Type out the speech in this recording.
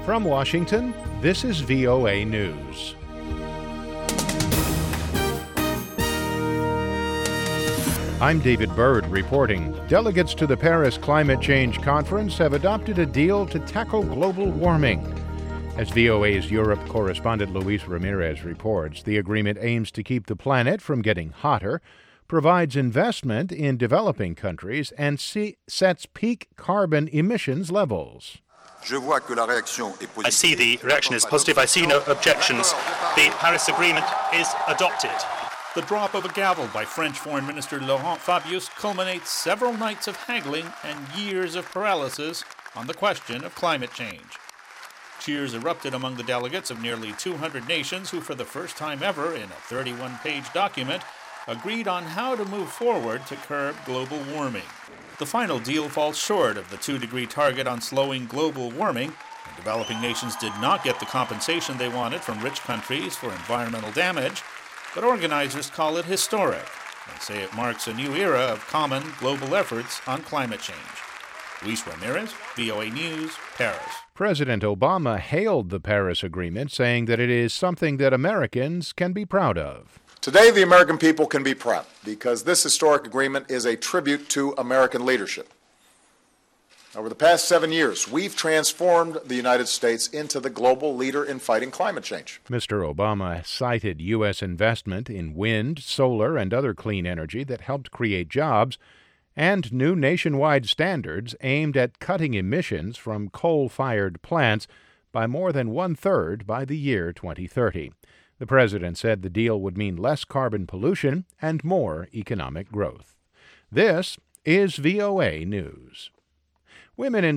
From Washington, this is VOA News. I'm David Byrd reporting. Delegates to the Paris Climate Change Conference have adopted a deal to tackle global warming. As VOA's Europe correspondent Luis Ramirez reports, the agreement aims to keep the planet from getting hotter, provides investment in developing countries, and sets peak carbon emissions levels. I see the reaction is positive. I see no objections. The Paris Agreement is adopted. The drop of a gavel by French Foreign Minister Laurent Fabius culminates several nights of haggling and years of paralysis on the question of climate change. Cheers erupted among the delegates of nearly 200 nations who, for the first time ever in a 31-page document, agreed on how to move forward to curb global warming. The final deal falls short of the 2-degree target on slowing global warming, and developing nations did not get the compensation they wanted from rich countries for environmental damage, but organizers call it historic and say it marks a new era of common global efforts on climate change. Luis Ramirez, VOA News, Paris. President Obama hailed the Paris Agreement, saying that it is something that Americans can be proud of. Today, the American people can be proud because this historic agreement is a tribute to American leadership. Over the past 7 years, we've transformed the United States into the global leader in fighting climate change. Mr. Obama cited U.S. investment in wind, solar, and other clean energy that helped create jobs, and new nationwide standards aimed at cutting emissions from coal-fired plants by more than one-third by the year 2030. The president said the deal would mean less carbon pollution and more economic growth. This is VOA News. Women in